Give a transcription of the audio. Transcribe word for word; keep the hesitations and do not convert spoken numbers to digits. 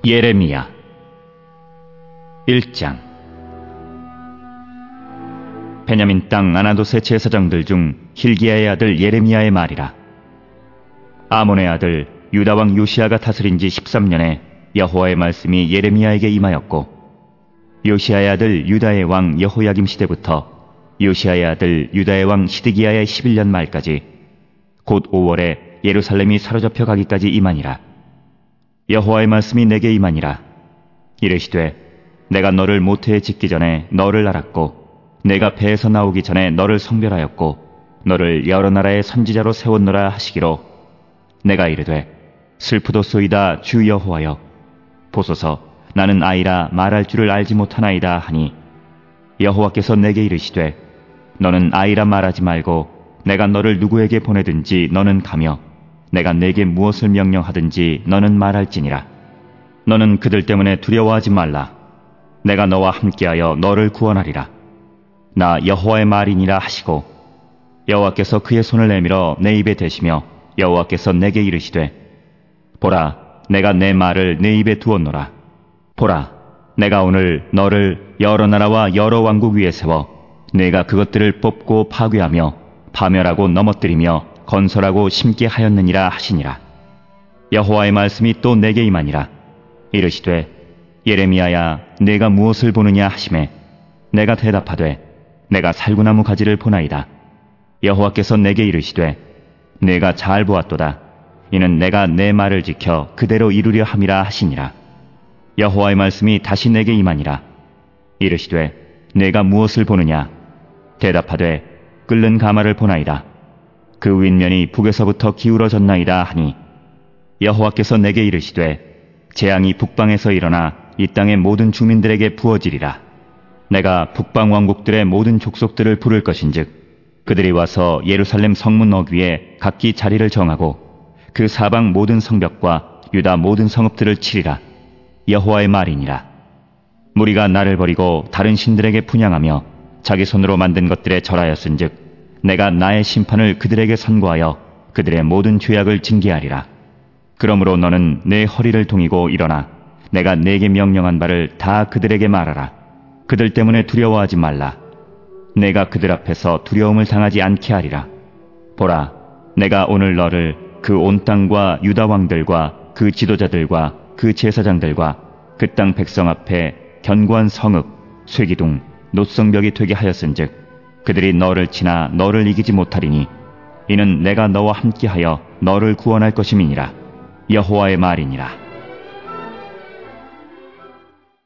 예레미야 일 장. 베냐민 땅 아나돗의 제사장들 중 hil기야의 아들 예레미야의 말이라. 아몬의 아들 유다 왕 요시야가 다스린 지 십삼 년에 여호와의 말씀이 예레미야에게 임하였고, 요시야의 아들 유다의 왕 여호야김 시대부터 요시야의 아들 유다의 왕 시드기야의 십일 년 말까지 곧 오월에 예루살렘이 사로잡혀 가기까지 임하니라. 여호와의 말씀이 내게 임하니라. 이르시되 내가 너를 모태에 짓기 전에 너를 알았고, 내가 배에서 나오기 전에 너를 성별하였고, 너를 여러 나라의 선지자로 세웠노라 하시기로, 내가 이르되 슬프도소이다 주 여호와여, 보소서 나는 아이라 말할 줄을 알지 못하나이다 하니, 여호와께서 내게 이르시되 너는 아이라 말하지 말고 내가 너를 누구에게 보내든지 너는 가며 내가 내게 무엇을 명령하든지 너는 말할지니라. 너는 그들 때문에 두려워하지 말라. 내가 너와 함께하여 너를 구원하리라. 나 여호와의 말이니라 하시고, 여호와께서 그의 손을 내밀어 내 입에 대시며 여호와께서 내게 이르시되, 보라 내가 내 말을 내 입에 두었노라. 보라 내가 오늘 너를 여러 나라와 여러 왕국 위에 세워 내가 그것들을 뽑고 파괴하며 파멸하고 넘어뜨리며 건설하고 심게 하였느니라 하시니라. 여호와의 말씀이 또 내게 임하니라. 이르시되 예레미야야 내가 무엇을 보느냐 하시매, 내가 대답하되 내가 살구나무 가지를 보나이다. 여호와께서 내게 이르시되 내가 잘 보았도다. 이는 내가 내 말을 지켜 그대로 이루려 함이라 하시니라. 여호와의 말씀이 다시 내게 임하니라. 이르시되 내가 무엇을 보느냐? 대답하되 끓는 가마를 보나이다. 그 윗면이 북에서부터 기울어졌나이다 하니, 여호와께서 내게 이르시되 재앙이 북방에서 일어나 이 땅의 모든 주민들에게 부어지리라. 내가 북방 왕국들의 모든 족속들을 부를 것인즉 그들이 와서 예루살렘 성문 어귀에 각기 자리를 정하고 그 사방 모든 성벽과 유다 모든 성읍들을 치리라. 여호와의 말이니라. 무리가 나를 버리고 다른 신들에게 분향하며 자기 손으로 만든 것들에 절하였은즉 내가 나의 심판을 그들에게 선고하여 그들의 모든 죄악을 징계하리라. 그러므로 너는 내 허리를 동이고 일어나 내가 내게 명령한 바를 다 그들에게 말하라. 그들 때문에 두려워하지 말라. 내가 그들 앞에서 두려움을 당하지 않게 하리라. 보라 내가 오늘 너를 그 온 땅과 유다 왕들과 그 지도자들과 그 제사장들과 그 땅 백성 앞에 견고한 성읍, 쇠기둥, 노성벽이 되게 하였은즉 그들이 너를 치나 너를 이기지 못하리니, 이는 내가 너와 함께하여 너를 구원할 것임이니라. 여호와의 말이니라.